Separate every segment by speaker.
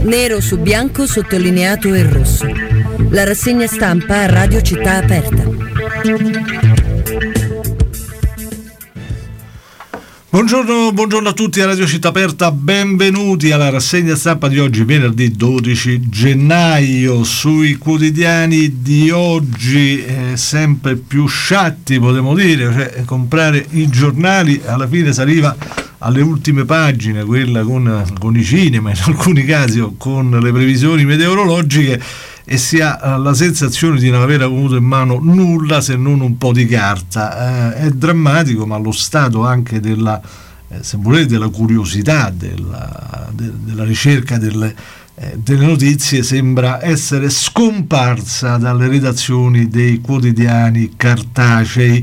Speaker 1: Nero su bianco sottolineato in rosso. La rassegna stampa a Radio Città Aperta.
Speaker 2: Buongiorno a tutti a Radio Città Aperta, benvenuti alla rassegna stampa di oggi, venerdì 12 gennaio. Sui quotidiani di oggi sempre più sciatti, potremmo dire, cioè comprare i giornali alla fine si arriva alle ultime pagine, quella con i cinema in alcuni casi, o con le previsioni meteorologiche, e si ha la sensazione di non aver avuto in mano nulla se non un po' di carta. È drammatico, ma lo stato anche della, se volete, della curiosità, della ricerca delle notizie sembra essere scomparsa dalle redazioni dei quotidiani cartacei.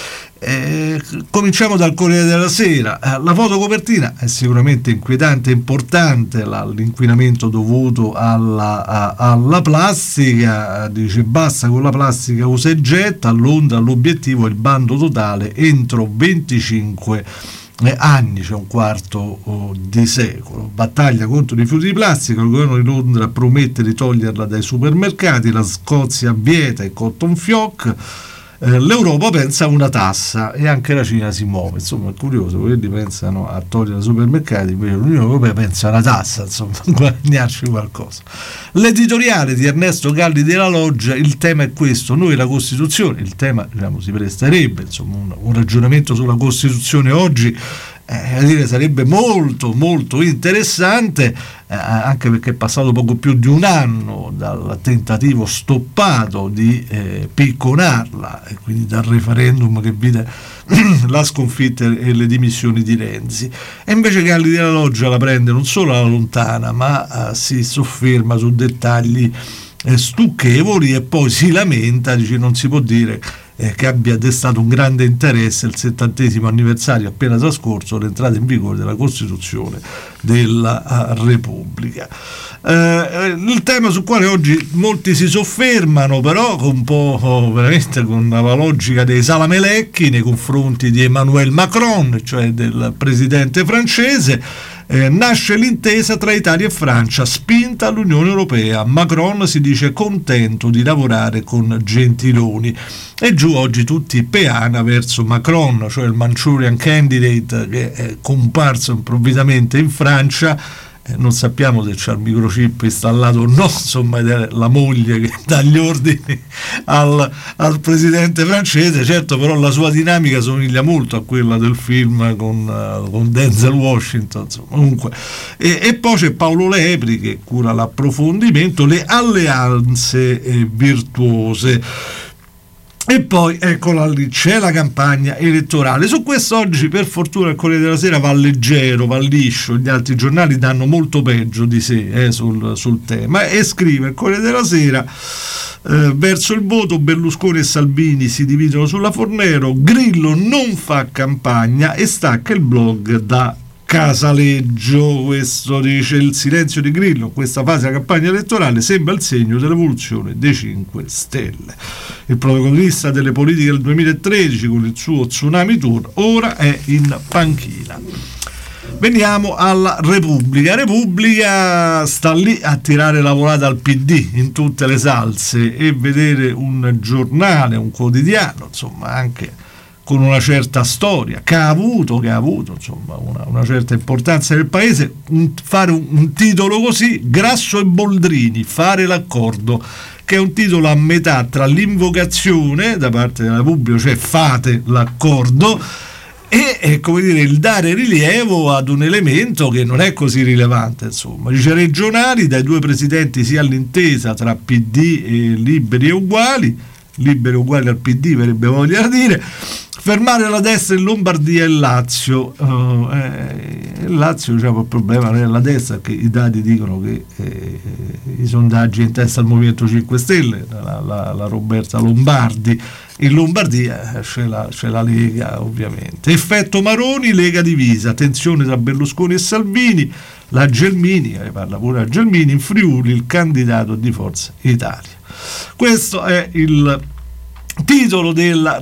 Speaker 2: Cominciamo dal Corriere della Sera. La fotocopertina è sicuramente inquietante e importante, l'inquinamento dovuto alla plastica. Dice: basta con la plastica usa e getta, Londra l'obiettivo è il bando totale entro 25 anni, cioè un quarto di secolo. Battaglia contro i rifiuti di plastica, il governo di Londra promette di toglierla dai supermercati, la Scozia vieta i cotton fioc. L'Europa pensa a una tassa e anche la Cina si muove. Insomma, è curioso, quelli pensano a togliere i supermercati, invece l'Unione Europea pensa a una tassa, insomma, guadagnarci qualcosa. L'editoriale di Ernesto Galli della Loggia, il tema è questo: noi la Costituzione, il tema, diciamo, si presterebbe, insomma, un ragionamento sulla Costituzione oggi sarebbe molto molto interessante, anche perché è passato poco più di un anno dal tentativo stoppato di picconarla, e quindi dal referendum che vide la sconfitta e le dimissioni di Renzi. E invece Galli della Loggia la prende non solo alla lontana, ma si sofferma su dettagli stucchevoli, e poi si lamenta, dice: non si può dire che abbia destato un grande interesse il 70° anniversario appena trascorso, l'entrata in vigore della Costituzione della Repubblica. Il tema sul quale oggi molti si soffermano, però un po' veramente con la logica dei salamelecchi nei confronti di Emmanuel Macron, cioè del presidente francese. Nasce l'intesa tra Italia e Francia, spinta all'Unione Europea. Macron si dice contento di lavorare con Gentiloni. E giù oggi tutti peana verso Macron, cioè il Manchurian Candidate che è comparso improvvisamente in Francia. Non sappiamo se c'è il microchip installato o no, insomma, è la moglie che dà gli ordini al presidente francese. Certo, però la sua dinamica somiglia molto a quella del film con Denzel Washington, insomma. Comunque, e poi c'è Paolo Lepri che cura l'approfondimento, le alleanze virtuose. E poi eccola lì, c'è la campagna elettorale. Su questo oggi per fortuna il Corriere della Sera va leggero, va liscio, gli altri giornali danno molto peggio di sé sul tema, e scrive il Corriere della Sera: verso il voto Berlusconi e Salvini si dividono sulla Fornero, Grillo non fa campagna e stacca il blog da Casaleggio. Questo dice: il silenzio di Grillo in questa fase della campagna elettorale sembra il segno dell'evoluzione dei 5 Stelle. Il protagonista delle politiche del 2013 con il suo Tsunami Tour ora è in panchina. Veniamo alla Repubblica sta lì a tirare la volata al PD in tutte le salse, e vedere un giornale, un quotidiano, insomma, anche con una certa storia che ha avuto insomma una certa importanza nel paese, fare un titolo così: Grasso e Boldrini, fare l'accordo, che è un titolo a metà tra l'invocazione da parte della Repubblica, cioè fate l'accordo, e come dire, il dare rilievo ad un elemento che non è così rilevante. Insomma, dice: regionali, dai due presidenti sia all'intesa tra PD e Liberi e Uguali al PD, verrebbe voglia dire, fermare la destra in Lombardia e Lazio. Il Lazio, diciamo, il problema non è la destra, che i dati dicono che i sondaggi in testa al Movimento 5 Stelle, la Roberta Lombardi. In Lombardia c'è la Lega, ovviamente. Effetto Maroni, Lega divisa, tensione tra Berlusconi e Salvini, la Gelmini, parla pure la Gelmini, in Friuli il candidato di Forza Italia. Questo è il titolo della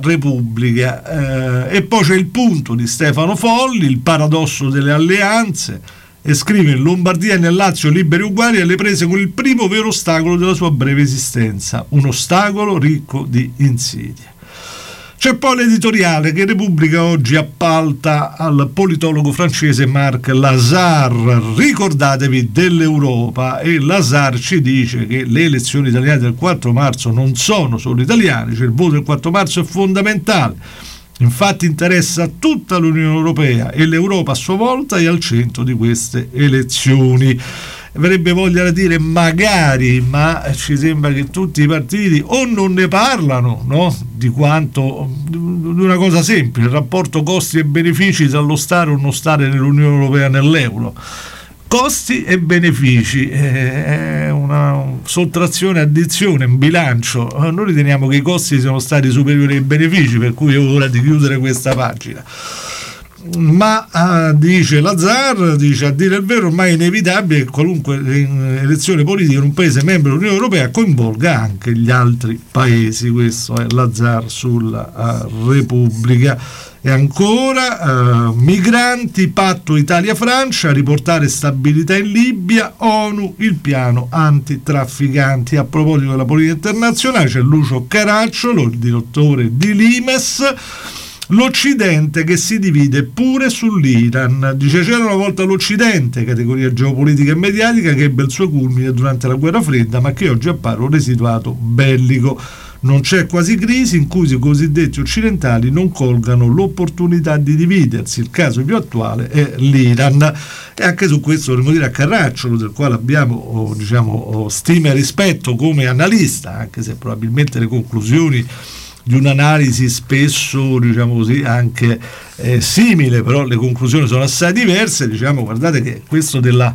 Speaker 2: Repubblica. E poi c'è il punto di Stefano Folli, il paradosso delle alleanze, e scrive: in Lombardia e nel Lazio liberi uguali alle prese con il primo vero ostacolo della sua breve esistenza, un ostacolo ricco di insidie. C'è poi l'editoriale che Repubblica oggi appalta al politologo francese Marc Lazare. Ricordatevi dell'Europa, e Lazare ci dice che le elezioni italiane del 4 marzo non sono solo italiane, cioè il voto del 4 marzo è fondamentale. Infatti interessa tutta l'Unione Europea e l'Europa a sua volta è al centro di queste elezioni. Avrebbe voglia di dire magari, ma ci sembra che tutti i partiti o non ne parlano, no? Di una cosa semplice, il rapporto costi e benefici tra lo stare o non stare nell'Unione Europea, nell'euro. Costi e benefici, è una sottrazione, addizione, un bilancio. Noi riteniamo che i costi siano stati superiori ai benefici, per cui è ora di chiudere questa pagina. Ma dice Lazare, dice, a dire il vero ormai è inevitabile che qualunque elezione politica in un paese membro dell'Unione Europea coinvolga anche gli altri paesi. Questo è Lazare sulla Repubblica. E ancora migranti, patto Italia-Francia, riportare stabilità in Libia, ONU, il piano antitrafficanti. A proposito della politica internazionale c'è Lucio Caracciolo, il direttore di Limes. L'Occidente che si divide pure sull'Iran. Dice: c'era una volta l'Occidente, categoria geopolitica e mediatica, che ebbe il suo culmine durante la guerra fredda, ma che oggi appare un residuato bellico. Non c'è quasi crisi in cui i cosiddetti occidentali non colgano l'opportunità di dividersi. Il caso più attuale è l'Iran. E anche su questo dovremmo dire a Caracciolo, del quale abbiamo stima e rispetto come analista, anche se probabilmente le conclusioni di un'analisi spesso anche simile, però le conclusioni sono assai diverse. Guardate che questo della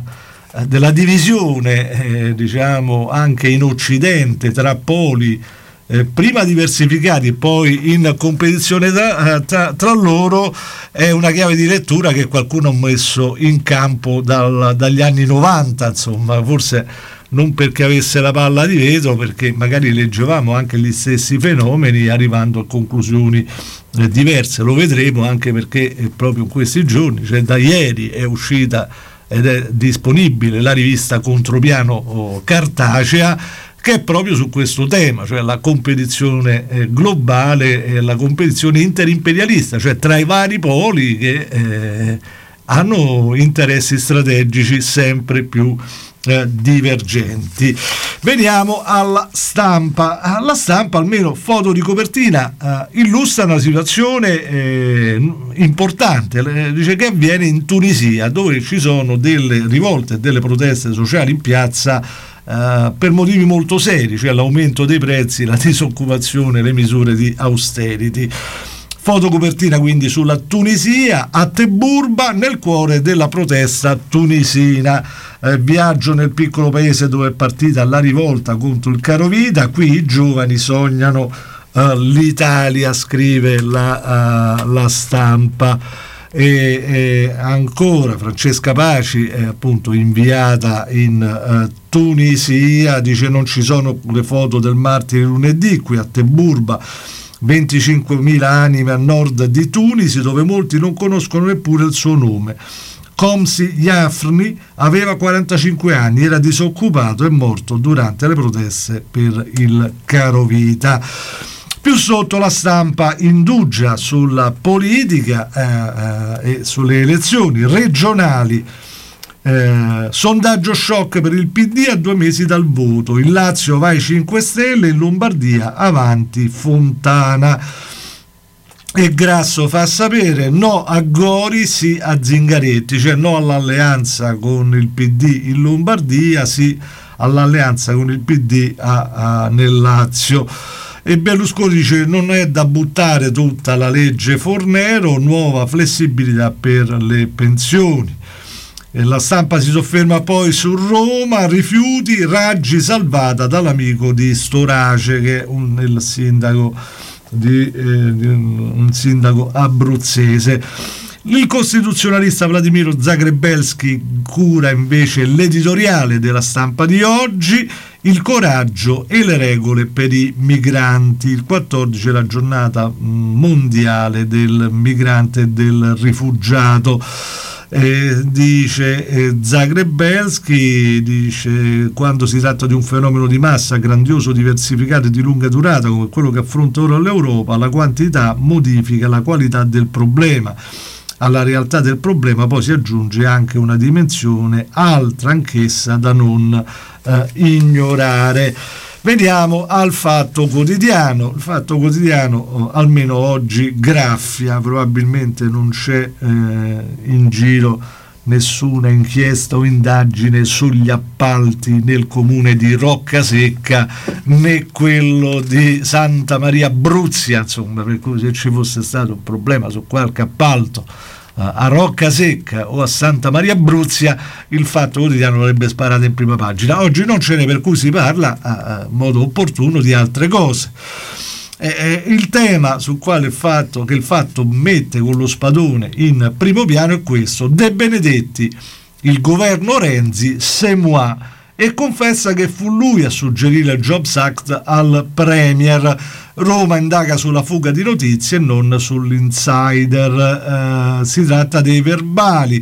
Speaker 2: divisione anche in Occidente tra poli prima diversificati e poi in competizione tra loro è una chiave di lettura che qualcuno ha messo in campo dagli anni 90, insomma, forse non perché avesse la palla di vetro, perché magari leggevamo anche gli stessi fenomeni arrivando a conclusioni diverse. Lo vedremo anche perché proprio in questi giorni, cioè da ieri, è uscita ed è disponibile la rivista Contropiano Cartacea, che è proprio su questo tema, cioè la competizione globale e la competizione interimperialista, cioè tra i vari poli che hanno interessi strategici sempre più divergenti. Veniamo alla Stampa. La Stampa, almeno foto di copertina, illustra una situazione importante. Dice che avviene in Tunisia, dove ci sono delle rivolte e delle proteste sociali in piazza per motivi molto seri, cioè l'aumento dei prezzi, la disoccupazione, le misure di austerity. Fotocopertina quindi sulla Tunisia, a Teburba, nel cuore della protesta tunisina. Viaggio nel piccolo paese dove è partita la rivolta contro il carovita. Qui i giovani sognano l'Italia, scrive la Stampa. E ancora Francesca Paci è appunto inviata in Tunisia, dice: non ci sono le foto del martire lunedì qui a Teburba, 25.000 anime a nord di Tunisi, dove molti non conoscono neppure il suo nome. Komsi Yafni aveva 45 anni, era disoccupato e morto durante le proteste per il carovita. Più sotto la Stampa indugia sulla politica e sulle elezioni regionali. Sondaggio shock per il PD a 2 mesi dal voto. In Lazio va ai 5 Stelle, in Lombardia avanti Fontana. E Grasso fa sapere: no a Gori, sì a Zingaretti, cioè no all'alleanza con il PD in Lombardia, sì all'alleanza con il PD nel Lazio. E Berlusconi dice: non è da buttare tutta la legge Fornero, nuova flessibilità per le pensioni. E la Stampa si sofferma poi su Roma, rifiuti, Raggi salvata dall'amico di Storace, che è un sindaco abruzzese. Il costituzionalista Vladimiro Zagrebelski cura invece l'editoriale della Stampa di oggi: il coraggio e le regole per i migranti. Il 14 è la giornata mondiale del migrante e del rifugiato. Dice Zagrebelski, dice: quando si tratta di un fenomeno di massa grandioso, diversificato e di lunga durata come quello che affronta ora l'Europa, la quantità modifica la qualità del problema. Alla realtà del problema poi si aggiunge anche una dimensione altra, anch'essa da non ignorare. Veniamo al Fatto Quotidiano. Il Fatto Quotidiano, almeno oggi, graffia, probabilmente non c'è in giro nessuna inchiesta o indagine sugli appalti nel comune di Roccasecca, né quello di Santa Maria Bruzia, insomma, per cui se ci fosse stato un problema su qualche appalto a Roccasecca o a Santa Maria Bruzia, il Fatto Quotidiano l'avrebbe sparato in prima pagina. Oggi non ce n'è, per cui si parla a modo opportuno di altre cose. Il tema sul quale il Fatto mette con lo spadone in primo piano è questo: De Benedetti, il governo Renzi c'est moi, e confessa che fu lui a suggerire il Jobs Act al Premier. Roma indaga sulla fuga di notizie e non sull'insider. Si tratta dei verbali.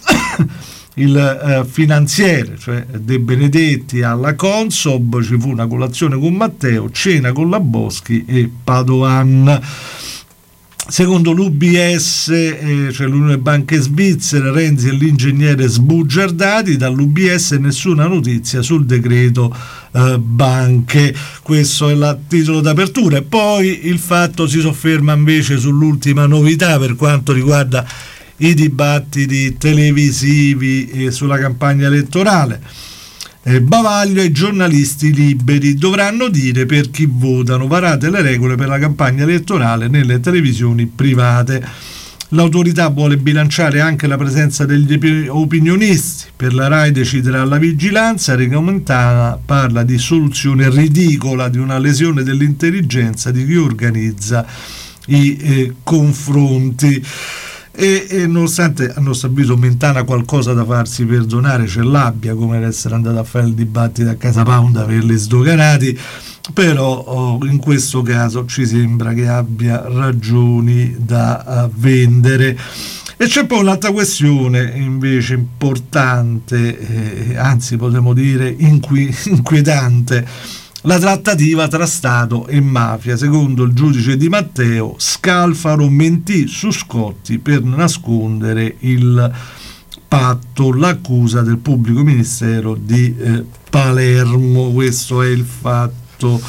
Speaker 2: Il finanziere, cioè De Benedetti, alla Consob, ci fu una colazione con Matteo, cena con la Boschi e Padoan. Secondo l'UBS, cioè l'Unione Banche Svizzere, Renzi e l'ingegnere sbugiardati. Dall'UBS nessuna notizia sul decreto banche. Questo è il titolo d'apertura. E poi il Fatto si sofferma invece sull'ultima novità per quanto riguarda i dibattiti televisivi e sulla campagna elettorale. Bavaglio e i giornalisti liberi dovranno dire per chi votano, varate le regole per la campagna elettorale nelle televisioni private. L'autorità vuole bilanciare anche la presenza degli opinionisti. Per la RAI deciderà la vigilanza. Regolamentana parla di soluzione ridicola, di una lesione dell'intelligenza di chi organizza i confronti. E nonostante a nostro avviso Mentana qualcosa da farsi perdonare ce l'abbia, come essere andato a fare il dibattito a Casa Pound, averli sdoganati, però in questo caso ci sembra che abbia ragioni da vendere. E c'è poi un'altra questione invece importante, anzi potremmo dire inquietante: la trattativa tra Stato e mafia. Secondo il giudice Di Matteo, Scalfaro mentì su Scotti per nascondere il patto. L'accusa del pubblico ministero di Palermo. Questo è il Fatto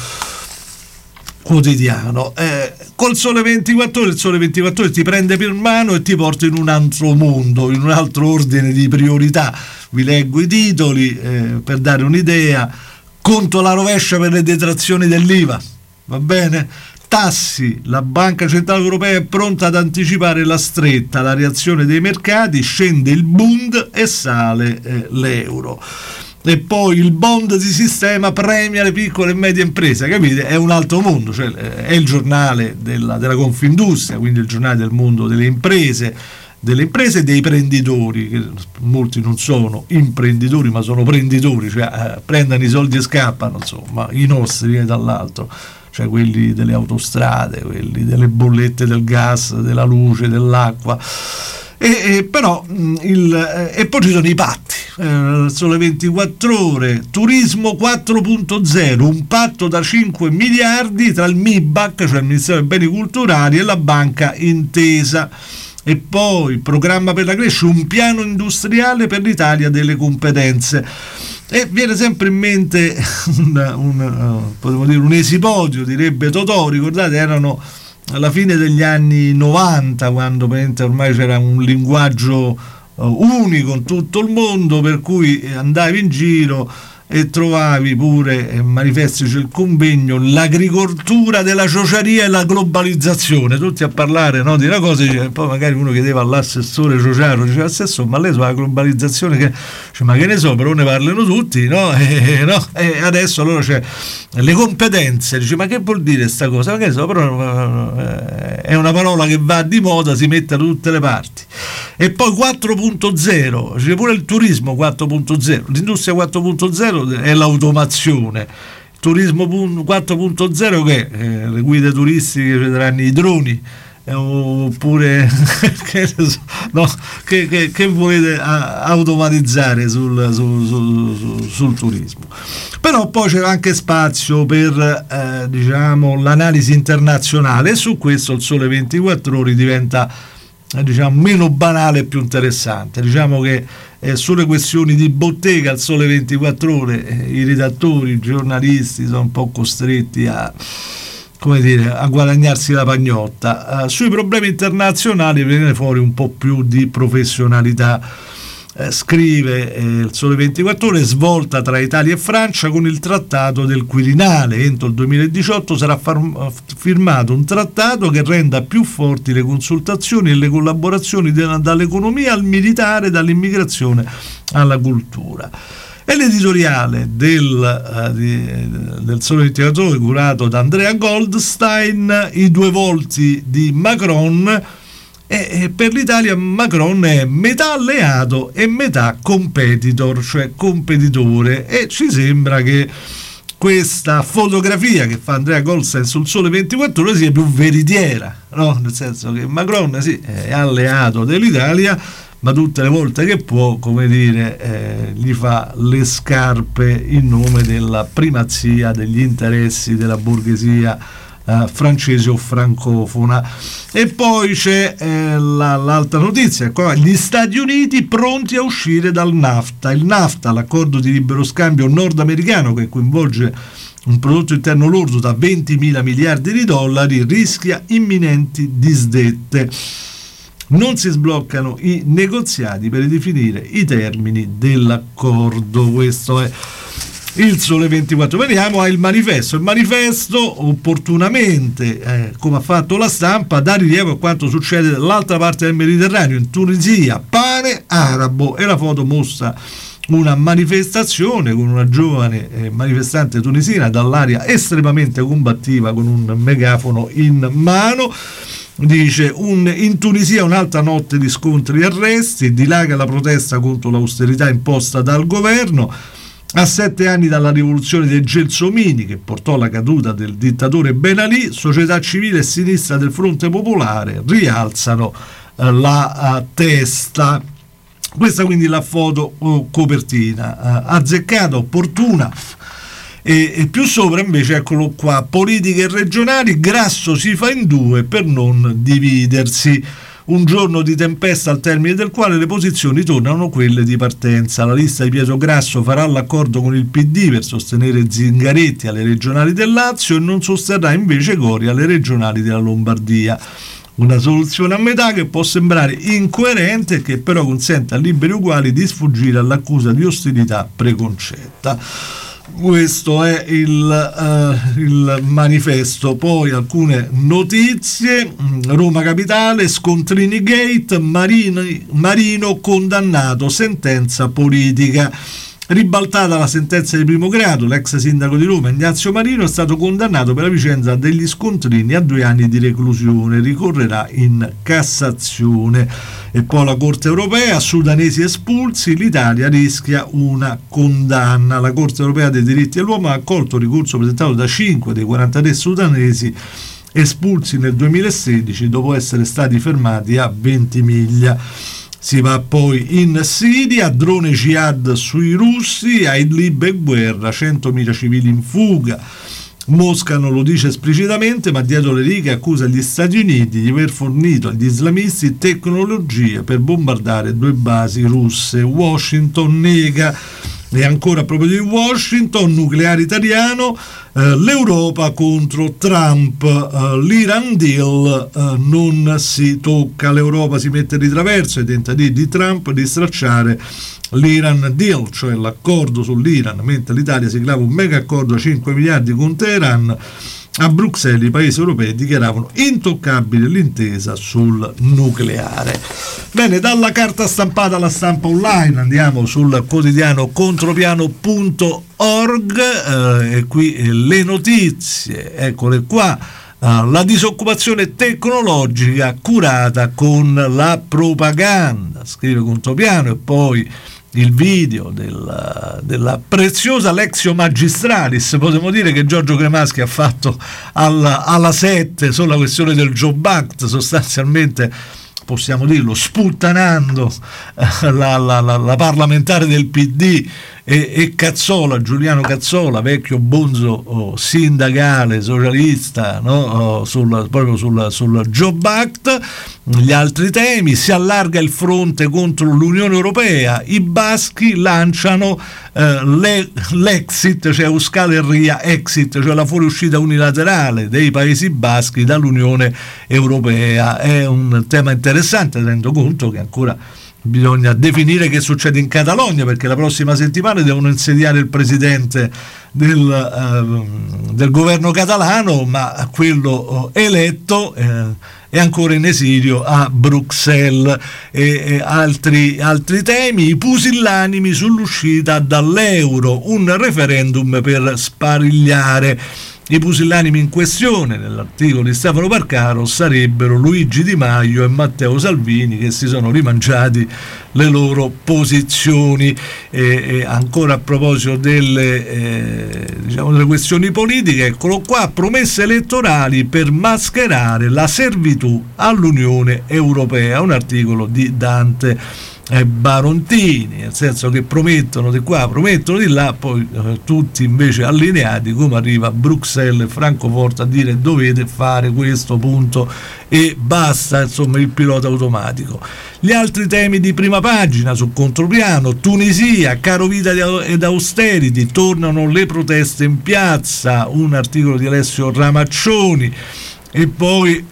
Speaker 2: Quotidiano. Col Sole 24 Ore, il Sole 24 Ore ti prende per mano e ti porta in un altro mondo, in un altro ordine di priorità. Vi leggo i titoli per dare un'idea. Conto alla rovescia per le detrazioni dell'IVA, va bene? Tassi, la Banca Centrale Europea è pronta ad anticipare la stretta, la reazione dei mercati, scende il Bund e sale l'euro. E poi il bond di sistema premia le piccole e medie imprese, capite? È un altro mondo, cioè è il giornale della Confindustria, quindi il giornale del mondo delle imprese e dei prenditori, che molti non sono imprenditori ma sono prenditori, cioè prendono i soldi e scappano, insomma, i nostri dall'altro, cioè quelli delle autostrade, quelli delle bollette del gas, della luce, dell'acqua. Però e poi ci sono i patti. Sole 24 Ore, turismo 4.0, un patto da 5 miliardi tra il MIBAC, cioè il Ministero dei Beni Culturali, e la Banca Intesa. E poi programma per la crescita, un piano industriale per l'Italia delle competenze. E viene sempre in mente potremmo dire un esipodio, direbbe Totò. Ricordate, erano alla fine degli anni 90, quando ormai c'era un linguaggio unico in tutto il mondo, per cui andavi in giro e trovavi pure manifesti sul convegno l'agricoltura della ciociaria e la globalizzazione, tutti a parlare, no, di una cosa, e poi magari uno chiedeva all'assessore ciociario, diceva: assessore, ma lei sulla globalizzazione che... Cioè, ma che ne so, però ne parlano tutti, no? E adesso allora c'è le competenze, dice: ma che vuol dire sta cosa? Ma che ne so, però è una parola che va di moda, si mette da tutte le parti. E poi 4.0, c'è pure il turismo 4.0, l'industria 4.0 è l'automazione. Turismo 4.0 che le guide turistiche vedranno i droni oppure che volete automatizzare sul turismo. Però poi c'era anche spazio per diciamo l'analisi internazionale, e su questo il Sole 24 Ore diventa diciamo meno banale e più interessante. Diciamo che sulle questioni di bottega il Sole 24 Ore i redattori, i giornalisti sono un po' costretti a guadagnarsi la pagnotta. Sui problemi internazionali viene fuori un po' più di professionalità. Scrive il Sole 24 Ore: svolta tra Italia e Francia con il trattato del Quirinale. Entro il 2018 sarà firmato un trattato che renda più forti le consultazioni e le collaborazioni dall'economia al militare, dall'immigrazione alla cultura. E l'editoriale del Sole 24 Ore, curato da Andrea Goldstein, i due volti di Macron. E per l'Italia Macron è metà alleato e metà competitor, cioè competitore, e ci sembra che questa fotografia che fa Andrea Goldstein sul Sole 24 Ore sia più veritiera, no? Nel senso che Macron sì, è alleato dell'Italia, ma tutte le volte che può, gli fa le scarpe in nome della primazia degli interessi della borghesia francese o francofona. E poi c'è l'altra notizia qua: gli Stati Uniti pronti a uscire dal NAFTA. Il NAFTA, l'accordo di libero scambio nordamericano che coinvolge un prodotto interno lordo da 20.000 miliardi di dollari, rischia imminenti disdette. Non si sbloccano i negoziati per ridefinire i termini dell'accordo. Questo è il Sole 24. Veniamo al manifesto. Il manifesto, opportunamente, come ha fatto la Stampa, dà rilievo a quanto succede dall'altra parte del Mediterraneo, in Tunisia, pane arabo, e la foto mostra una manifestazione con una giovane manifestante tunisina dall'aria estremamente combattiva con un megafono in mano. Dice: in Tunisia un'altra notte di scontri e arresti, dilaga la protesta contro l'austerità imposta dal governo. A 7 anni dalla rivoluzione dei Gelsomini, che portò alla caduta del dittatore Ben Ali, società civile e sinistra del Fronte Popolare rialzano la testa. Questa quindi la foto copertina, azzeccata, opportuna. E più sopra invece, eccolo qua: politiche regionali, Grasso si fa in due per non dividersi. Un giorno di tempesta al termine del quale le posizioni tornano quelle di partenza. La lista di Pietro Grasso farà l'accordo con il PD per sostenere Zingaretti alle regionali del Lazio e non sosterrà invece Gori alle regionali della Lombardia. Una soluzione a metà che può sembrare incoerente e che però consente a Liberi Uguali di sfuggire all'accusa di ostilità preconcetta. Questo è il manifesto. Poi alcune notizie. Roma Capitale, scontrini gate, Marino condannato, sentenza politica. Ribaltata la sentenza di primo grado, l'ex sindaco di Roma Ignazio Marino è stato condannato per la vicenda degli scontrini a 2 anni di reclusione, ricorrerà in Cassazione. E poi la Corte Europea, sudanesi espulsi, l'Italia rischia una condanna. La Corte Europea dei diritti dell'uomo ha accolto il ricorso presentato da 5 dei 43 sudanesi espulsi nel 2016 dopo essere stati fermati a Ventimiglia. Si va poi in Siria, drone jihad sui russi, a Idlib e guerra, 100.000 civili in fuga. Mosca non lo dice esplicitamente, ma dietro le righe accusa gli Stati Uniti di aver fornito agli islamisti tecnologie per bombardare 2 basi russe. Washington nega. E ancora proprio di Washington, nucleare italiano, l'Europa contro Trump, l'Iran deal non si tocca, l'Europa si mette di traverso ai tentativi di Trump di stracciare l'Iran deal, cioè l'accordo sull'Iran, mentre l'Italia siglava un mega accordo a 5 miliardi con Teheran. A Bruxelles i paesi europei dichiaravano intoccabile l'intesa sul nucleare. Bene, dalla carta stampata alla stampa online andiamo sul quotidiano contropiano.org e qui le notizie, eccole qua. La disoccupazione tecnologica curata con la propaganda, scrive Contropiano. E poi il video della preziosa Lectio Magistralis, potremmo dire, che Giorgio Cremaschi ha fatto alla 7 sulla questione del Job Act, sostanzialmente, possiamo dirlo, sputtanando la parlamentare del PD e Cazzola, Giuliano Cazzola, vecchio bonzo sindacale socialista, no? Proprio sul Job Act. Gli altri temi: si allarga il fronte contro l'Unione Europea, i baschi lanciano l'exit, cioè Euskal Herria exit, cioè la fuoriuscita unilaterale dei Paesi Baschi dall'Unione Europea. È un tema interessante, tenendo conto che ancora bisogna definire che succede in Catalogna, perché la prossima settimana devono insediare il presidente del governo catalano, ma quello eletto è ancora in esilio a Bruxelles. E altri temi: i pusillanimi sull'uscita dall'euro, un referendum per sparigliare. I pusillanimi in questione, nell'articolo di Stefano Parcaro, sarebbero Luigi Di Maio e Matteo Salvini, che si sono rimangiati le loro posizioni. Ancora a proposito delle questioni politiche, eccolo qua: promesse elettorali per mascherare la servitù all'Unione Europea, un articolo di Dante Barontini, nel senso che promettono di qua, promettono di là, poi tutti invece allineati, come arriva Bruxelles e Francoforte a dire dovete fare questo, punto e basta, insomma, il pilota automatico. Gli altri temi di prima pagina su Contropiano: Tunisia, caro vita ed austerity, tornano le proteste in piazza, un articolo di Alessio Ramaccioni. E poi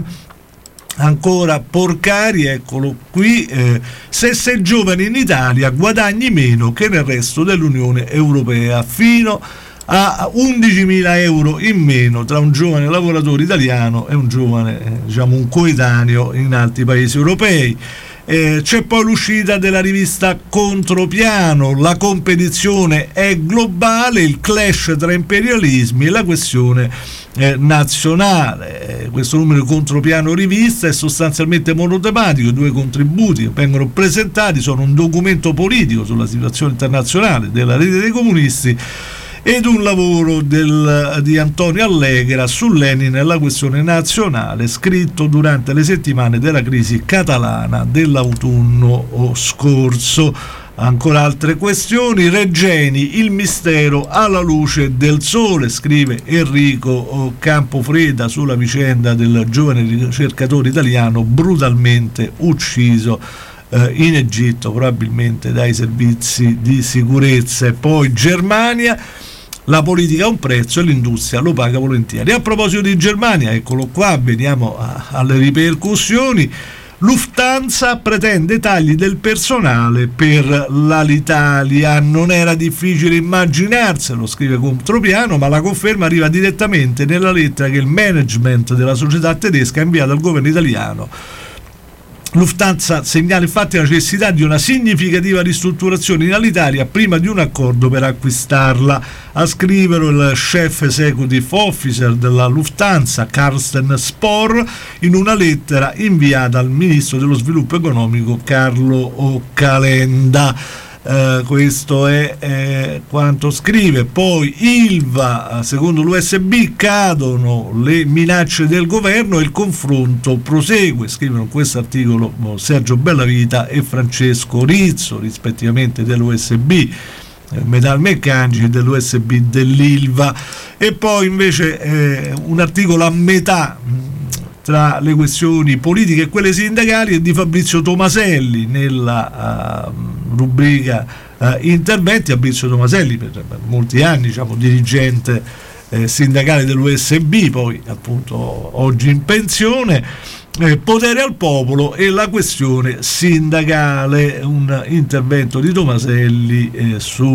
Speaker 2: ancora Porcari, eccolo qui: se sei giovane in Italia guadagni meno che nel resto dell'Unione Europea, fino a 11.000 euro in meno tra un giovane lavoratore italiano e un giovane, un coetaneo in altri paesi europei. C'è poi l'uscita della rivista Contropiano: la competizione è globale, il clash tra imperialismi e la questione nazionale. Questo numero di Contropiano rivista è sostanzialmente monotematico. I due contributi che vengono presentati sono un documento politico sulla situazione internazionale della rete dei comunisti ed un lavoro di Antonio Allegra su Lenin e la questione nazionale, scritto durante le settimane della crisi catalana dell'autunno scorso. Ancora altre questioni: Regeni, il mistero alla luce del sole, scrive Enrico Campofreda sulla vicenda del giovane ricercatore italiano brutalmente ucciso in Egitto, probabilmente dai servizi di sicurezza. E poi Germania, la politica ha un prezzo e l'industria lo paga volentieri. A proposito di Germania, eccolo qua, veniamo alle ripercussioni. Lufthansa pretende tagli del personale per l'Alitalia. Non era difficile immaginarselo, scrive Contropiano, ma la conferma arriva direttamente nella lettera che il management della società tedesca ha inviato al governo italiano. Lufthansa segnala infatti la necessità di una significativa ristrutturazione in Alitalia prima di un accordo per acquistarla. A scrivere il chef executive officer della Lufthansa, Carsten Spohr, in una lettera inviata al ministro dello sviluppo economico Carlo Calenda. Questo è quanto scrive. Poi Ilva, secondo l'USB cadono le minacce del governo e il confronto prosegue, scrivono in questo articolo Sergio Bellavita e Francesco Rizzo, rispettivamente dell'USB Metalmeccanici e dell'USB dell'Ilva. E poi invece un articolo a metà tra le questioni politiche e quelle sindacali è di Fabrizio Tomaselli nella rubrica interventi. Fabrizio Tomaselli per molti anni dirigente sindacale dell'USB, poi appunto oggi in pensione. Potere al popolo e la questione sindacale, un intervento di Tomaselli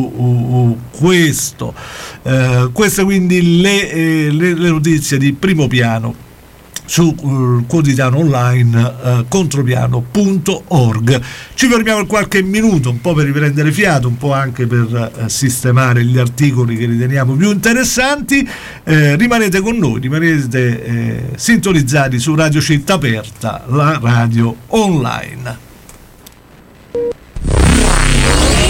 Speaker 2: su questo. Queste quindi le notizie di primo piano sul quotidiano online contropiano.org. Ci fermiamo per qualche minuto, un po' per riprendere fiato, un po' anche per sistemare gli articoli che riteniamo più interessanti. Rimanete con noi, rimanete sintonizzati su Radio Città Aperta, la radio online.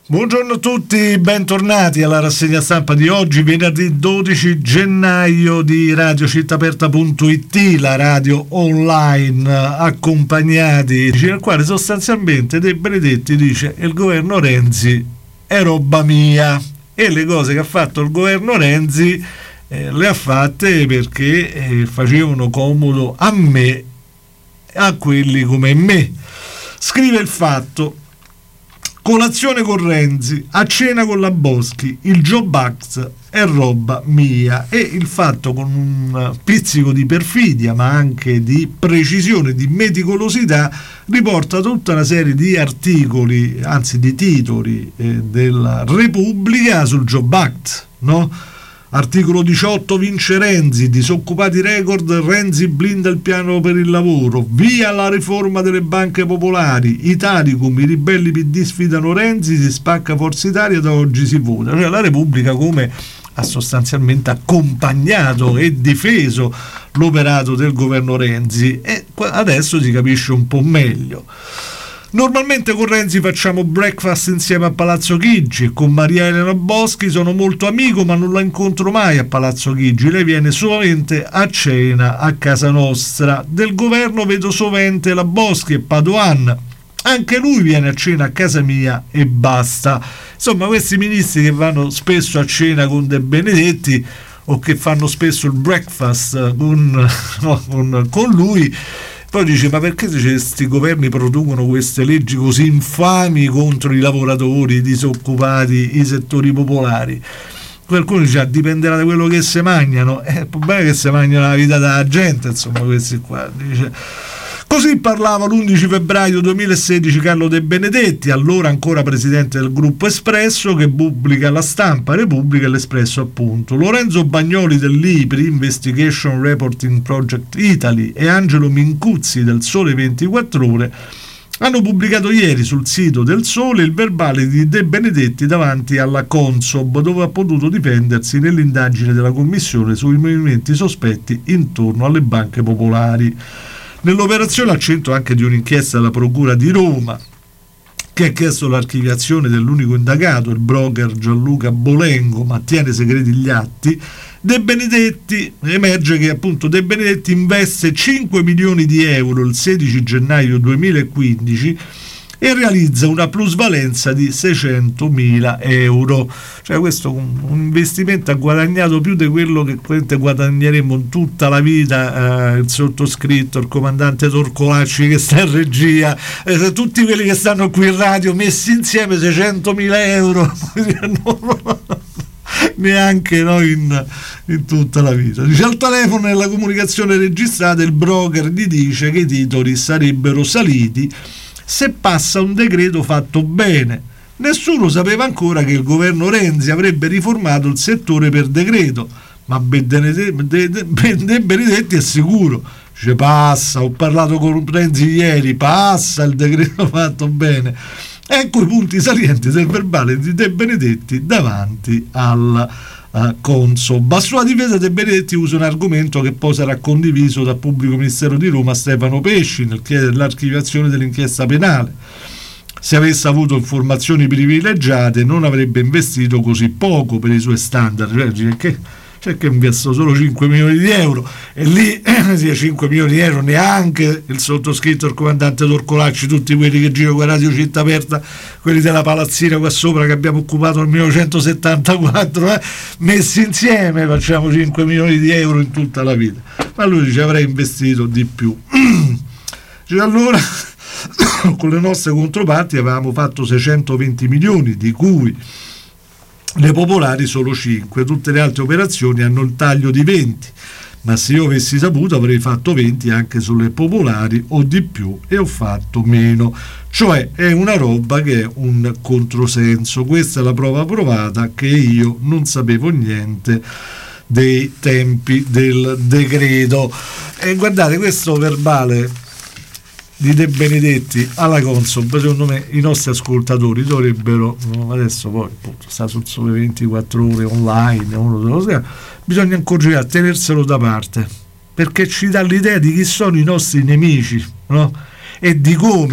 Speaker 2: Buongiorno a tutti, bentornati alla rassegna stampa di oggi, venerdì 12 gennaio di radiocittaaperta.it, la radio online, accompagnati, nel quale sostanzialmente De Benedetti dice: il governo Renzi è roba mia, e le cose che ha fatto il governo Renzi le ha fatte perché facevano comodo a me, a quelli come me. Scrive Il Fatto: colazione con Renzi, a cena con la Boschi, il Job Act è roba mia. E Il Fatto, con un pizzico di perfidia ma anche di precisione, di meticolosità, riporta tutta una serie di articoli, anzi di titoli della Repubblica sul Job Act, no? Articolo 18: vince Renzi, disoccupati record, Renzi blinda il piano per il lavoro, via la riforma delle banche popolari, Italicum, i ribelli PD sfidano Renzi, si spacca Forza Italia, da oggi si vota. Cioè, la Repubblica come ha sostanzialmente accompagnato e difeso l'operato del governo Renzi, e adesso si capisce un po' meglio. Normalmente con Renzi facciamo breakfast insieme a Palazzo Chigi e con Maria Elena Boschi sono molto amico, ma non la incontro mai a Palazzo Chigi, lei viene solamente a cena a casa nostra. Del governo vedo sovente la Boschi e Padoan, anche lui viene a cena a casa mia e basta. Insomma, questi ministri che vanno spesso a cena con De Benedetti o che fanno spesso il breakfast con lui. Poi dice: ma perché questi governi producono queste leggi così infami contro i lavoratori, i disoccupati, i settori popolari? Qualcuno dice: dipenderà da quello che si mangiano. Il problema è che si mangiano la vita della gente, insomma, questi qua. Dice. Così parlava l'11 febbraio 2016 Carlo De Benedetti, allora ancora presidente del gruppo Espresso, che pubblica La Stampa, Repubblica e l'Espresso appunto. Lorenzo Bagnoli dell'IPRI, Investigation Reporting Project Italy, e Angelo Mincuzzi del Sole 24 Ore hanno pubblicato ieri sul sito del Sole il verbale di De Benedetti davanti alla Consob, dove ha potuto difendersi nell'indagine della commissione sui movimenti sospetti intorno alle banche popolari. Nell'operazione al centro anche di un'inchiesta della Procura di Roma, che ha chiesto l'archiviazione dell'unico indagato, il broker Gianluca Bolengo, ma tiene segreti gli atti. De Benedetti, emerge che appunto De Benedetti investe 5 milioni di euro il 16 gennaio 2015 e realizza una plusvalenza di 600.000 euro. Cioè, questo un investimento ha guadagnato più di quello che guadagneremo in tutta la vita il sottoscritto, il comandante Torcolacci che sta in regia, tutti quelli che stanno qui in radio messi insieme, 600.000 euro neanche noi in tutta la vita. Dice: al telefono, nella comunicazione registrata, il broker gli dice che i titoli sarebbero saliti se passa un decreto fatto bene. Nessuno sapeva ancora che il governo Renzi avrebbe riformato il settore per decreto, ma De Benedetti è sicuro. Dice: passa, ho parlato con Renzi ieri, passa il decreto fatto bene. Ecco i punti salienti del verbale di De Benedetti davanti alla Consob. A sua difesa De Benedetti usa un argomento che poi sarà condiviso dal pubblico ministero di Roma Stefano Pesci nel chiedere l'archiviazione dell'inchiesta penale. Se avesse avuto informazioni privilegiate non avrebbe investito così poco per i suoi standard. Cioè che investo solo 5 milioni di euro, e lì 5 milioni di euro neanche il sottoscritto, il comandante Torcolacci, tutti quelli che girano con Radio Città Aperta, quelli della palazzina qua sopra che abbiamo occupato nel 1974, messi insieme facciamo 5 milioni di euro in tutta la vita. Ma lui dice: avrei investito di più. Cioè, allora con le nostre controparti avevamo fatto 620 milioni, di cui le popolari solo 5, tutte le altre operazioni hanno il taglio di 20, ma se io avessi saputo avrei fatto 20 anche sulle popolari o di più, e ho fatto meno. Cioè è una roba che è un controsenso. Questa è la prova provata che io non sapevo niente dei tempi del decreto. E guardate, questo verbale di De Benedetti alla Consob, secondo me i nostri ascoltatori dovrebbero, adesso poi appunto sta sul Sole 24 Ore online, bisogna ancora tenerselo da parte, perché ci dà l'idea di chi sono i nostri nemici, no? E di come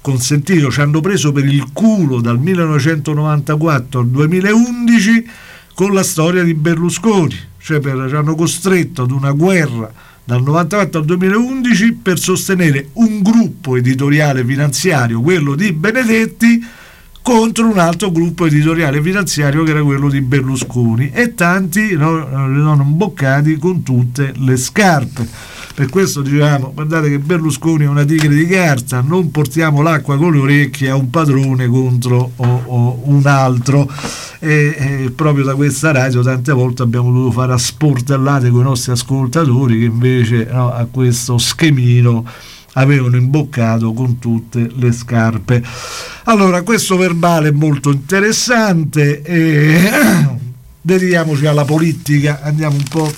Speaker 2: consentito, ci hanno preso per il culo dal 1994 al 2011 con la storia di Berlusconi, cioè ci hanno costretto ad una guerra dal 94 al 2011 per sostenere un gruppo editoriale finanziario, quello di Benedetti, contro un altro gruppo editoriale finanziario che era quello di Berlusconi, e tanti sono imboccati con tutte le scarpe. Per questo diciamo, guardate che Berlusconi è una tigre di carta, non portiamo l'acqua con le orecchie a un padrone contro un altro, e proprio da questa radio tante volte abbiamo dovuto fare a sportellate con i nostri ascoltatori che invece a questo schemino avevano imboccato con tutte le scarpe. Allora, questo verbale è molto interessante e dedichiamoci alla politica, andiamo un po'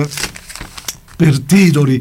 Speaker 2: per titoli.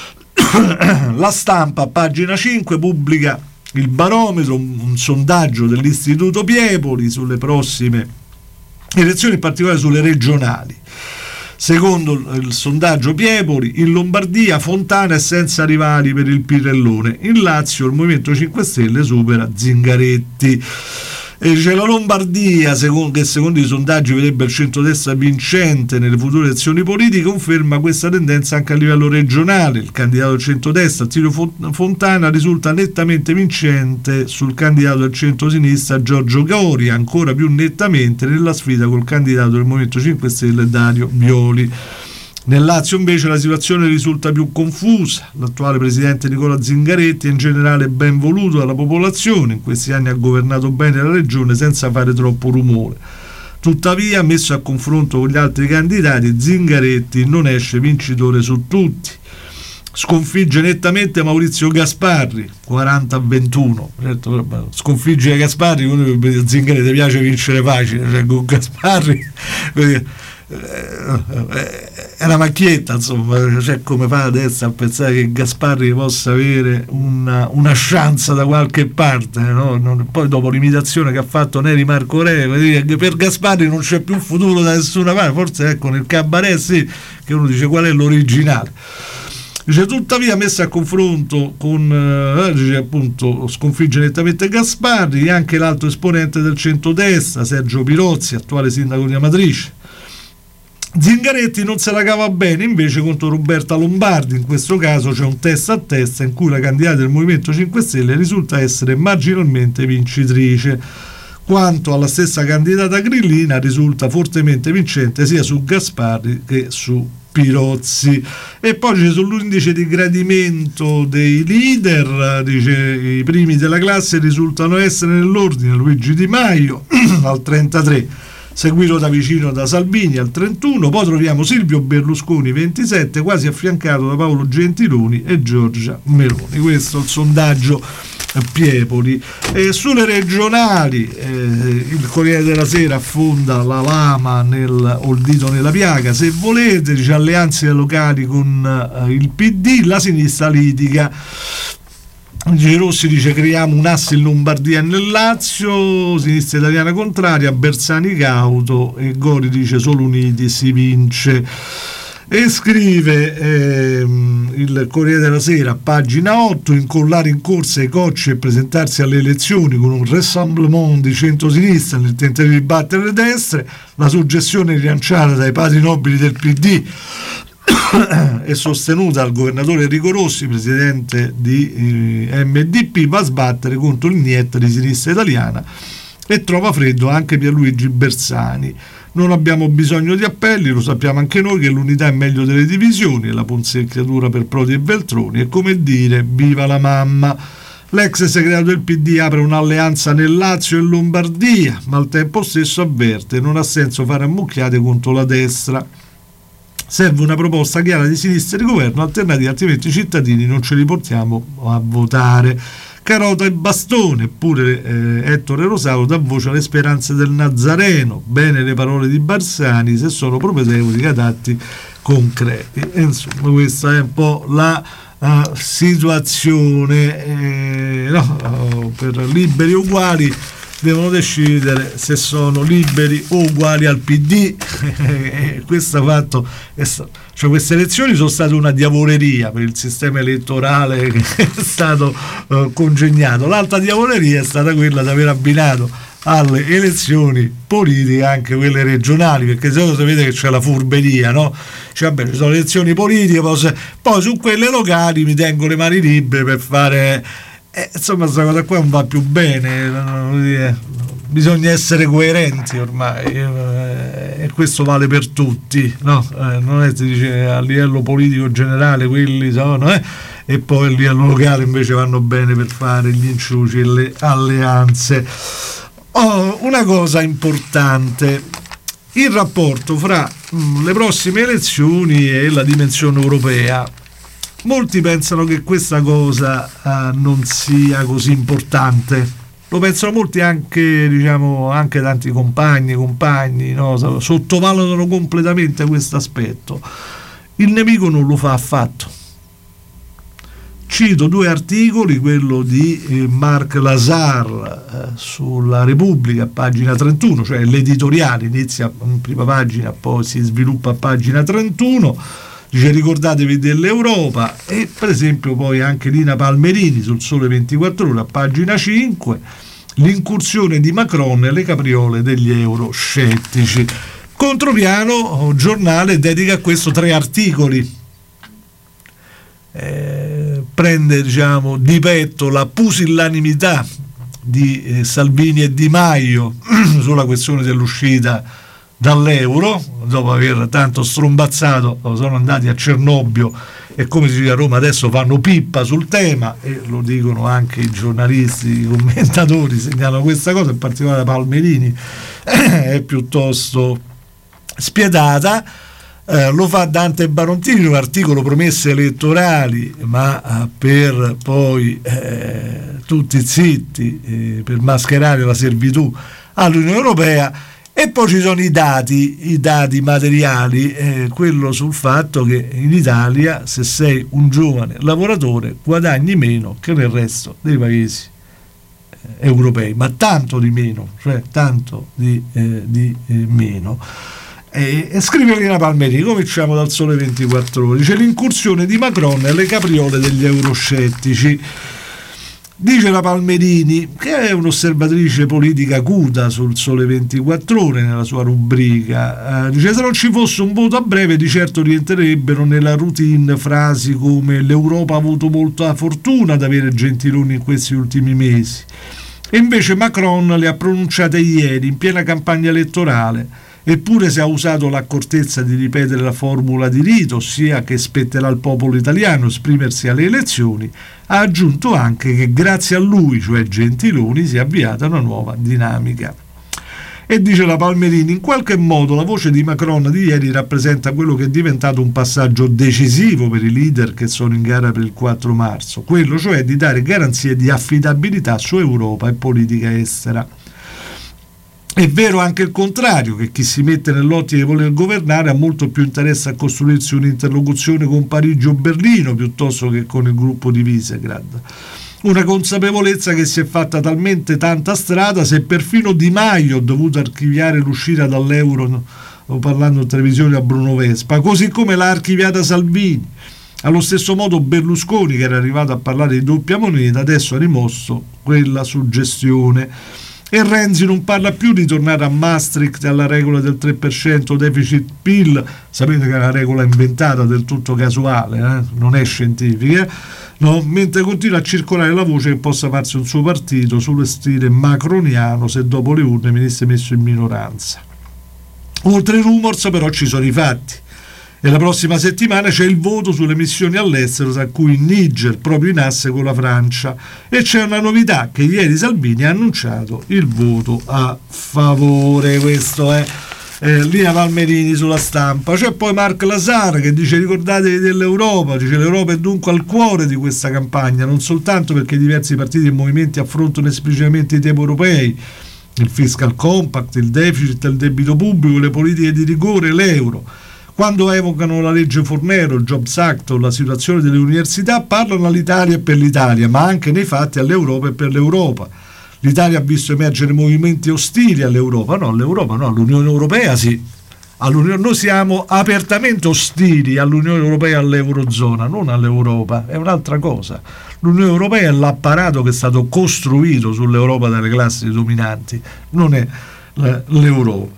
Speaker 2: La Stampa, pagina 5, pubblica il barometro, un sondaggio dell'Istituto Piepoli sulle prossime elezioni, in particolare sulle regionali. Secondo il sondaggio Piepoli, in Lombardia Fontana è senza rivali per il Pirellone, in Lazio il Movimento 5 Stelle supera Zingaretti. E c'è la Lombardia, che secondo i sondaggi vedrebbe il centrodestra vincente nelle future elezioni politiche, conferma questa tendenza anche a livello regionale. Il candidato del centrodestra, Attilio Fontana, risulta nettamente vincente sul candidato del centrosinistra Giorgio Gori, ancora più nettamente nella sfida col candidato del Movimento 5 Stelle Dario Violi. Nel Lazio invece la situazione risulta più confusa. L'attuale presidente Nicola Zingaretti è in generale ben voluto dalla popolazione, in questi anni ha governato bene la regione senza fare troppo rumore. Tuttavia, messo a confronto con gli altri candidati, Zingaretti non esce vincitore su tutti. Sconfigge nettamente Maurizio Gasparri, 40-21. Certo, sconfigge Gasparri, a Zingaretti piace vincere facile, cioè con Gasparri è una macchietta, insomma, cioè, come fa adesso a pensare che Gasparri possa avere una chance da qualche parte, no? Poi dopo l'imitazione che ha fatto Neri Marco Re, per Gasparri non c'è più futuro da nessuna parte, forse ecco nel cabaret sì, che uno dice qual è l'originale. Dice, tuttavia, messa a confronto con dice, appunto, sconfigge nettamente Gasparri anche l'altro esponente del centrodestra, Sergio Pirozzi, attuale sindaco di Amatrice. Zingaretti non se la cava bene invece contro Roberta Lombardi. In questo caso c'è un testa a testa in cui la candidata del Movimento 5 Stelle risulta essere marginalmente vincitrice. Quanto alla stessa candidata grillina, risulta fortemente vincente sia su Gasparri che su Pirozzi. E poi c'è sull'indice di gradimento dei leader, dice i primi della classe risultano essere nell'ordine Luigi Di Maio al 33, seguito da vicino da Salvini al 31, poi troviamo Silvio Berlusconi 27, quasi affiancato da Paolo Gentiloni e Giorgia Meloni. Questo è il sondaggio Piepoli. E sulle regionali il Corriere della Sera affonda la lama o il dito nella piaga, se volete, dice alleanze locali con il PD, la sinistra litiga. Rossi dice creiamo un asse in Lombardia e nel Lazio, sinistra italiana contraria, Bersani cauto, e Gori dice solo uniti si vince. E scrive il Corriere della Sera, pagina 8, incollare in corsa i cocci e presentarsi alle elezioni con un rassemblement di centro-sinistra nel tentativo di battere le destre, la suggestione rilanciata dai padri nobili del PD è sostenuta dal governatore Enrico Rossi, presidente di MDP, va a sbattere contro il Niet di sinistra italiana, e trova freddo anche Pierluigi Bersani. Non abbiamo bisogno di appelli, lo sappiamo anche noi che l'unità è meglio delle divisioni, è la punzecchiatura per Prodi e Veltroni, è come dire viva la mamma. L'ex segretario del PD apre un'alleanza nel Lazio e Lombardia, ma al tempo stesso avverte non ha senso fare ammucchiate contro la destra. Serve una proposta chiara di sinistra di governo alternativa, altrimenti i cittadini non ce li portiamo a votare. Carota e bastone, eppure Ettore Rosato dà voce alle speranze del Nazareno. Bene le parole di Bersani, se sono propedeutiche ad atti concreti. E insomma, questa è un po' la situazione per Liberi e Uguali. devono decidere se sono liberi o uguali al PD. Questo fatto cioè, queste elezioni sono state una diavoleria per il sistema elettorale che è stato congegnato. L'altra diavoleria è stata quella di aver abbinato alle elezioni politiche anche quelle regionali, perché se no sapete che c'è la furberia, no? Cioè, vabbè, ci sono le elezioni politiche, poi su quelle locali mi tengo le mani libere per fare insomma, questa cosa qua non va più bene, bisogna essere coerenti ormai, e questo vale per tutti, no? Non è si dice a livello politico generale quelli sono e poi a livello locale invece vanno bene per fare gli inciuci e le alleanze. Una cosa importante, il rapporto fra le prossime elezioni e la dimensione europea. Molti pensano che questa cosa non sia così importante, lo pensano molti, anche diciamo anche tanti compagni, no? Sottovalutano completamente questo aspetto. Il nemico non lo fa affatto. Cito 2 articoli, quello di Marc Lazar sulla Repubblica, pagina 31, cioè l'editoriale inizia in prima pagina, poi si sviluppa a pagina 31, dice ricordatevi dell'Europa, e per esempio poi anche Lina Palmerini sul Sole 24 Ore a pagina 5, l'incursione di Macron e le capriole degli euroscettici. Contropiano giornale dedica a questo 3 articoli. Prende diciamo di petto la pusillanimità di Salvini e Di Maio sulla questione dell'uscita dall'euro, dopo aver tanto strombazzato, sono andati a Cernobbio e, come si dice a Roma, adesso fanno pippa sul tema, e lo dicono anche i giornalisti, i commentatori segnalano questa cosa, in particolare Palmerini è piuttosto spietata. Lo fa Dante Barontini in un articolo promesse elettorali, ma per poi tutti zitti, per mascherare la servitù all'Unione Europea. E poi ci sono i dati materiali, quello sul fatto che in Italia, se sei un giovane lavoratore, guadagni meno che nel resto dei paesi europei, ma tanto di meno, cioè tanto di meno. E scrive Lina Palmerini, cominciamo dal Sole 24 Ore, dice l'incursione di Macron e le capriole degli euroscettici. Dice la Palmerini, che è un'osservatrice politica acuta sul Sole 24 Ore, nella sua rubrica, dice se non ci fosse un voto a breve di certo rientrerebbero nella routine frasi come l'Europa ha avuto molta fortuna ad avere Gentiloni in questi ultimi mesi, e invece Macron le ha pronunciate ieri in piena campagna elettorale. Eppure se ha usato l'accortezza di ripetere la formula di rito, ossia che spetterà al popolo italiano esprimersi alle elezioni, ha aggiunto anche che grazie a lui, cioè Gentiloni, si è avviata una nuova dinamica. E dice la Palmerini, in qualche modo la voce di Macron di ieri rappresenta quello che è diventato un passaggio decisivo per i leader che sono in gara per il 4 marzo, quello cioè di dare garanzie di affidabilità su Europa e politica estera. È vero anche il contrario, che chi si mette nell'ottica di voler governare ha molto più interesse a costruirsi un'interlocuzione con Parigi o Berlino piuttosto che con il gruppo di Visegrad. Una consapevolezza che si è fatta talmente tanta strada se perfino Di Maio ha dovuto archiviare l'uscita dall'euro, parlando in televisione a Bruno Vespa, così come l'ha archiviata Salvini. Allo stesso modo Berlusconi, che era arrivato a parlare di doppia moneta, adesso ha rimosso quella suggestione. E Renzi non parla più di tornare a Maastricht e alla regola del 3% deficit PIL, sapete che è una regola inventata, del tutto casuale, non è scientifica, no? Mentre continua a circolare la voce che possa farsi un suo partito sullo stile macroniano se dopo le urne venisse messo in minoranza. Oltre ai rumors però ci sono i fatti. E la prossima settimana c'è il voto sulle missioni all'estero, tra cui in Niger, proprio in asse con la Francia. E c'è una novità, che ieri Salvini ha annunciato il voto a favore. Questo è Lina Palmerini sulla Stampa. C'è poi Marc Lazar che dice ricordatevi dell'Europa, dice l'Europa è dunque al cuore di questa campagna, non soltanto perché diversi partiti e movimenti affrontano esplicitamente i temi europei, il fiscal compact, il deficit, il debito pubblico, le politiche di rigore, l'euro. Quando evocano la legge Fornero, il Jobs Act o la situazione delle università, parlano all'Italia e per l'Italia, ma anche nei fatti all'Europa e per l'Europa. l'Italia ha visto emergere movimenti ostili all'Europa. No, all'Europa no, all'Unione Europea sì. Noi siamo apertamente ostili all'Unione Europea e all'Eurozona, non all'Europa, è un'altra cosa. L'Unione Europea è l'apparato che è stato costruito sull'Europa dalle classi dominanti, non è l'Europa.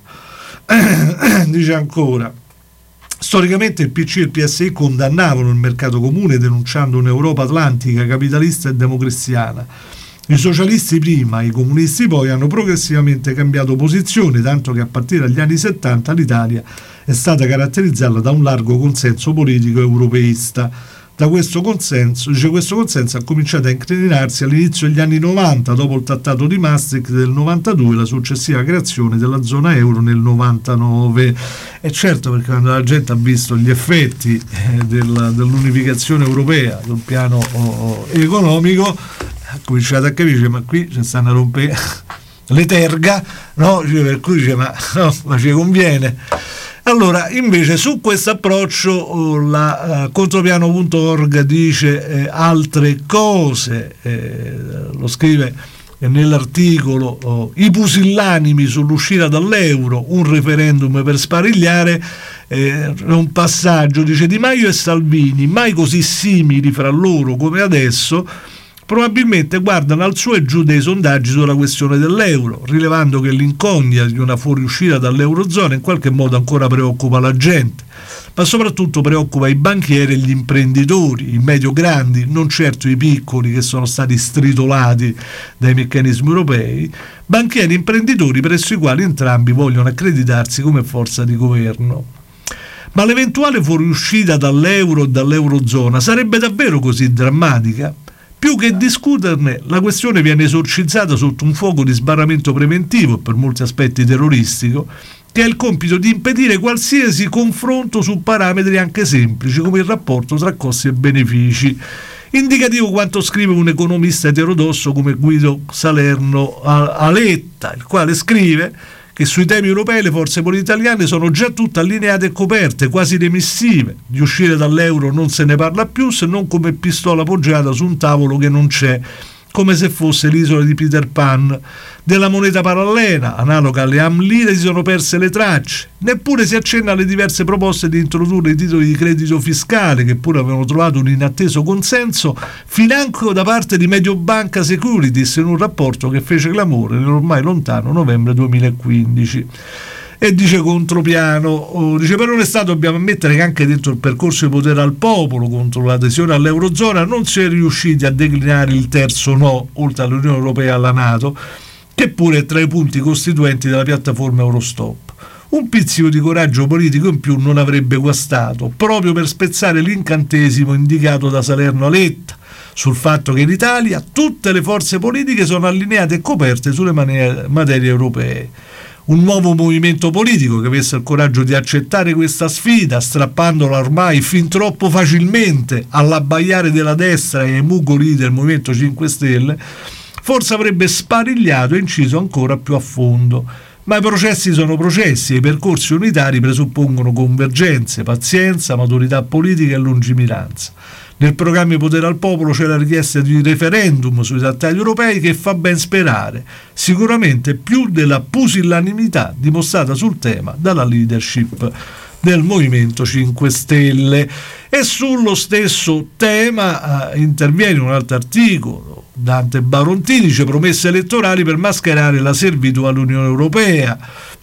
Speaker 2: Dice ancora: storicamente il PC e il PSI condannavano il mercato comune denunciando un'Europa atlantica, capitalista e democristiana. I socialisti prima, i comunisti poi hanno progressivamente cambiato posizione, tanto che a partire dagli anni 70 l'Italia è stata caratterizzata da un largo consenso politico europeista. Questo consenso ha cominciato a incrinarsi all'inizio degli anni 90, dopo il trattato di Maastricht del 92 e la successiva creazione della zona euro nel 99. E certo, perché quando la gente ha visto gli effetti dell'unificazione europea sul piano economico, ha cominciato a capire, ma qui ci stanno a rompere le terga, no? Per cui dice, ma ci conviene. Allora, invece, su questo approccio la contropiano.org dice altre cose, lo scrive nell'articolo: i pusillanimi sull'uscita dall'euro, un referendum per sparigliare. Un passaggio, dice: Di Maio e Salvini, mai così simili fra loro come adesso, probabilmente guardano al su e giù dei sondaggi sulla questione dell'euro, rilevando che l'incognita di una fuoriuscita dall'eurozona in qualche modo ancora preoccupa la gente, ma soprattutto preoccupa i banchieri e gli imprenditori, i medio-grandi, non certo i piccoli che sono stati stritolati dai meccanismi europei, banchieri e imprenditori presso i quali entrambi vogliono accreditarsi come forza di governo. Ma l'eventuale fuoriuscita dall'euro o dall'eurozona sarebbe davvero così drammatica? Più che discuterne, la questione viene esorcizzata sotto un fuoco di sbarramento preventivo, per molti aspetti terroristico, che ha il compito di impedire qualsiasi confronto su parametri anche semplici, come il rapporto tra costi e benefici. Indicativo quanto scrive un economista eterodosso come Guido Salerno Aletta, il quale scrive che sui temi europei le forze politiche italiane sono già tutte allineate e coperte, quasi remissive. Di uscire dall'euro non se ne parla più, se non come pistola poggiata su un tavolo che non c'è, come se fosse l'isola di Peter Pan. Della moneta parallela, analoga alle Amlire, si sono perse le tracce. Neppure si accenna alle diverse proposte di introdurre i titoli di credito fiscale, che pure avevano trovato un inatteso consenso, financo da parte di Mediobanca Securities, in un rapporto che fece clamore nell'ormai lontano novembre 2015. E dice contropiano, dice: per onestà dobbiamo ammettere che anche dentro il percorso di potere al popolo contro l'adesione all'eurozona non si è riusciti a declinare il terzo no, oltre all'Unione Europea e alla NATO, che pure è tra i punti costituenti della piattaforma Eurostop. Un pizzico di coraggio politico in più non avrebbe guastato, proprio per spezzare l'incantesimo indicato da Salerno Aletta sul fatto che in Italia tutte le forze politiche sono allineate e coperte sulle materie europee. Un nuovo movimento politico che avesse il coraggio di accettare questa sfida, strappandola ormai fin troppo facilmente all'abbaiare della destra e ai mugoli del Movimento 5 Stelle, forse avrebbe sparigliato e inciso ancora più a fondo. Ma i processi sono processi e i percorsi unitari presuppongono convergenze, pazienza, maturità politica e lungimiranza. Nel programma Potere al Popolo c'è la richiesta di referendum sui trattati europei che fa ben sperare, sicuramente più della pusillanimità dimostrata sul tema dalla leadership del Movimento 5 Stelle. E sullo stesso tema interviene un altro articolo, Dante Barontini, dice: promesse elettorali per mascherare la servitù all'Unione Europea.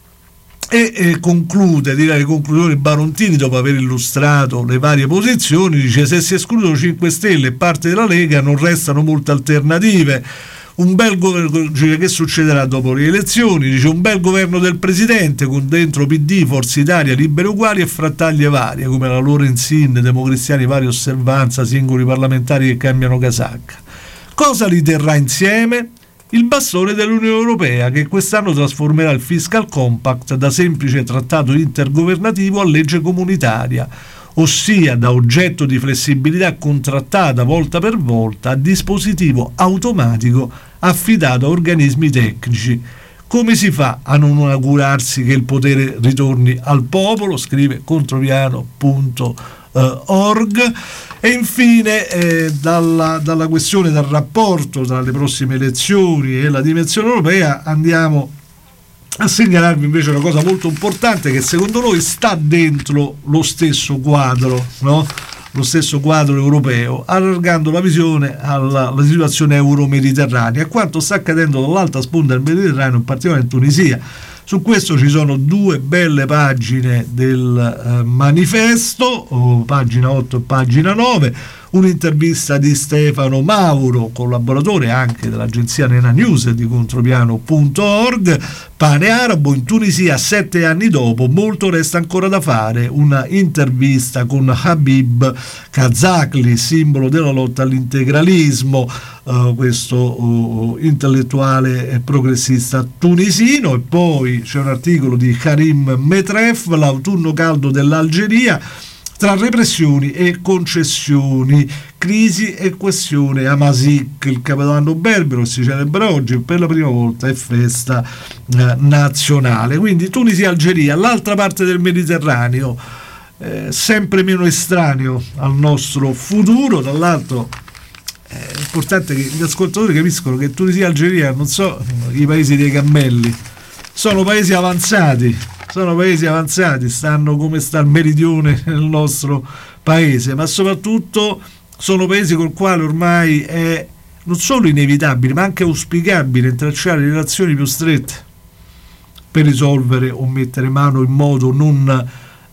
Speaker 2: E conclude, direi le conclusioni Barontini, dopo aver illustrato le varie posizioni, dice: se si escludono 5 Stelle e parte della Lega non restano molte alternative. Un bel governo, che succederà dopo le elezioni? Dice: un bel governo del presidente con dentro PD, Forza Italia, Liberi Uguali e frattaglie varie come la Lorenzin, Democristiani, varia osservanza, singoli parlamentari che cambiano casacca. Cosa li terrà insieme? Il bastone dell'Unione Europea, che quest'anno trasformerà il Fiscal Compact da semplice trattato intergovernativo a legge comunitaria, ossia da oggetto di flessibilità contrattata volta per volta a dispositivo automatico affidato a organismi tecnici. Come si fa a non augurarsi che il potere ritorni al popolo? Scrive contropiano.org. E infine dalla questione, dal rapporto tra le prossime elezioni e la dimensione europea, andiamo a segnalarvi invece una cosa molto importante che secondo noi sta dentro lo stesso quadro, no? Lo stesso quadro europeo, allargando la visione alla situazione euro-mediterranea, a quanto sta accadendo dall'alta sponda del Mediterraneo, in particolare in Tunisia. Su questo ci sono 2 belle pagine del manifesto, pagina 8 e pagina 9, un'intervista di Stefano Mauro, collaboratore anche dell'agenzia Nena News e di contropiano.org. Pane arabo in Tunisia 7 anni dopo, molto resta ancora da fare. Una intervista con Habib Kazakli, simbolo della lotta all'integralismo, questo intellettuale progressista tunisino. E poi c'è un articolo di Karim Metref, l'autunno caldo dell'Algeria, tra repressioni e concessioni, crisi e questione Amazigh, il capodanno berbero si celebra oggi, per la prima volta è festa nazionale. Quindi Tunisia e Algeria, l'altra parte del Mediterraneo, sempre meno estraneo al nostro futuro. Dall'altro è importante che gli ascoltatori capiscono che Tunisia e Algeria non sono i paesi dei cammelli, sono paesi avanzati, stanno come sta il meridione nel nostro paese, ma soprattutto sono paesi col quale ormai è non solo inevitabile ma anche auspicabile intrecciare relazioni più strette per risolvere o mettere mano in modo non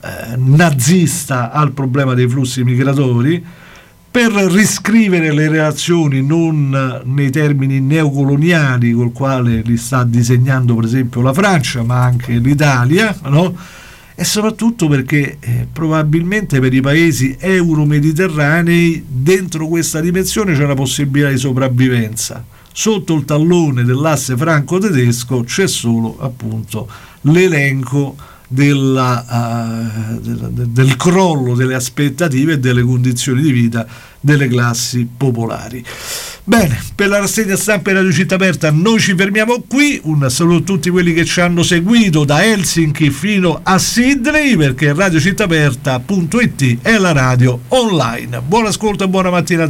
Speaker 2: nazista al problema dei flussi migratori, per riscrivere le relazioni non nei termini neocoloniali col quale li sta disegnando per esempio la Francia ma anche l'Italia, no? E soprattutto perché probabilmente per i paesi euro-mediterranei dentro questa dimensione c'è una possibilità di sopravvivenza. Sotto il tallone dell'asse franco-tedesco c'è solo appunto l'elenco del crollo delle aspettative e delle condizioni di vita delle classi popolari. Bene, per la rassegna stampa e Radio Città Aperta noi ci fermiamo qui. Un saluto a tutti quelli che ci hanno seguito da Helsinki fino a Sydney, perché radiocittaaperta.it è la radio online. Buon ascolto e buona mattina.